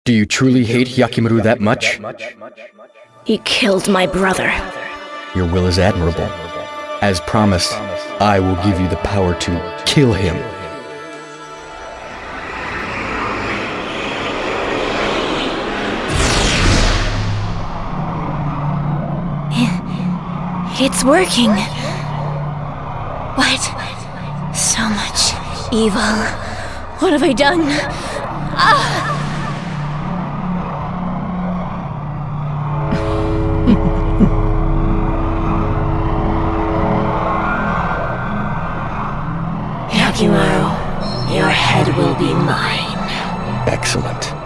Do you truly hate Hyakkimaru that much? He killed my brother. Your will is admirable. As promised, I will give you the power to kill him. It's working. What? So much evil. What have I done? Hyakkimaru, your head will be mine. Excellent.